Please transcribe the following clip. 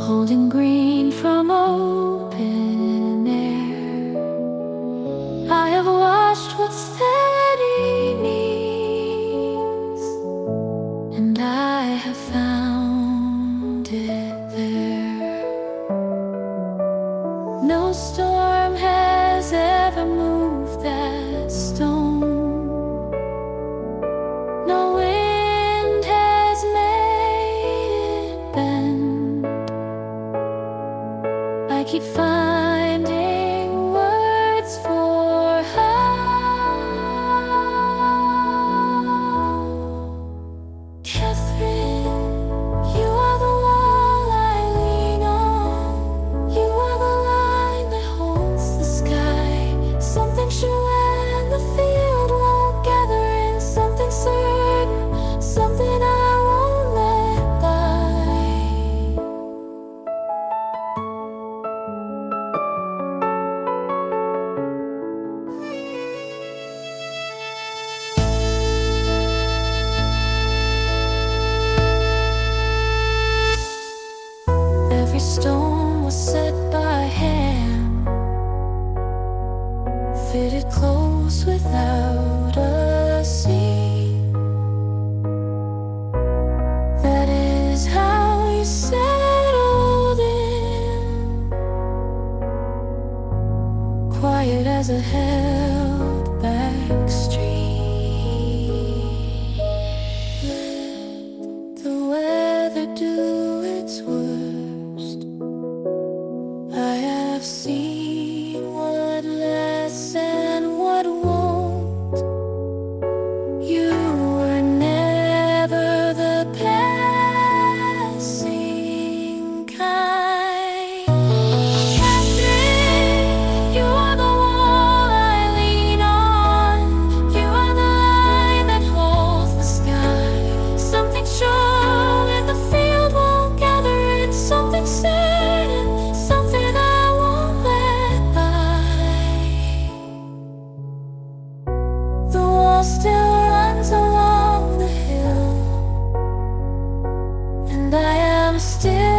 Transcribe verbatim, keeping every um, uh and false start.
holding green from open air. I have watched what steady means, and I have found it there. No storm has ever moved that stone. No wind has made it bend. I keep finding words for how. Catherine, you are the wall I lean on. You are the line that holds the sky. Something sure when the field won't gather in. Something certain, something I won't let die. Every stone was set by hand, fitted close without a seam. That is how you settled in, quiet as a held back stream. Let the weather do its worst. I have seen what lasts and what won't. You were never the passing kind. Catherine, you are the wall I lean on. You are the line that holds the sky. Something sure when the field won't gather it. Something certain, something I won't let by. The wall still runs along the hill, and I am still